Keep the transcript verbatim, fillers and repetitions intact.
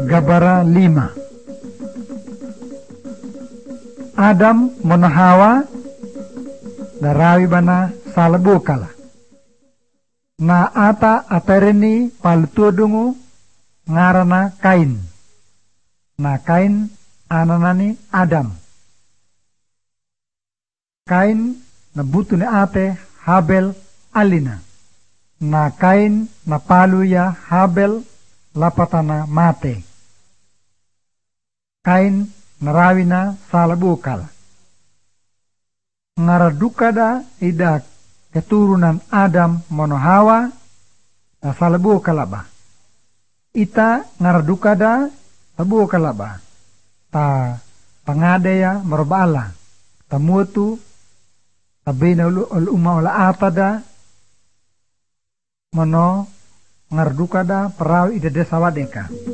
Gabara lima. Adam mono Hawa darawi bana salabukala. Na ata atereni paltudungu ngarana Kain. Na Kain ananani Adam. Kain na butuni ate Habel alina. Na Kain na paluya Habel lapatana mate. Kain narawi na salabukal. Ngaradukada ida keturunan Adam mono Hawa na salabukalaba. Ita ngaradukada sabukalaba. Ta pangadaya merbala. Tamutu tabina ul umma wala atada mono ngardukada perawi ida desa wadeka.